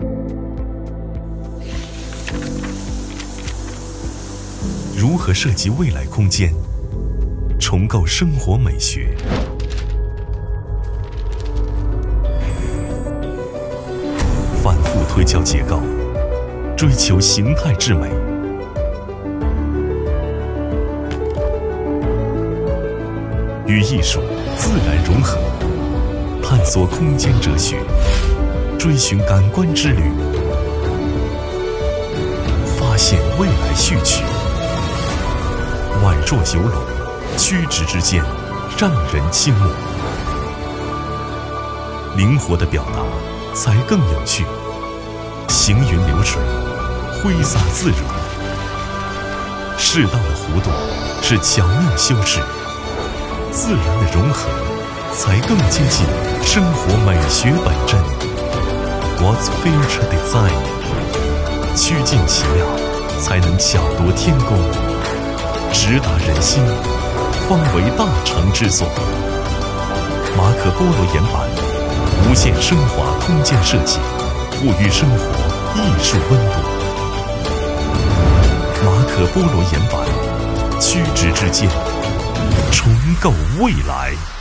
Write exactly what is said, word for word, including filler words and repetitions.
如何设计未来空间，重构生活美学？反复推敲结构，追求形态之美。与艺术自然融合，探索空间哲学，追寻感官之旅，发现未来序曲。宛若游龙，曲直之间，让人倾慕。灵活的表达才更有趣，行云流水，挥洒自如。适当的弧度是巧妙修饰，自然的融合才更接近生活美学本真。What's future design？ 曲尽其妙，才能巧夺天工，直达人心，方为大成之作。马可波罗岩版，无限升华空间设计，赋予生活艺术温度。马可波罗岩版，曲直之间，重构未来。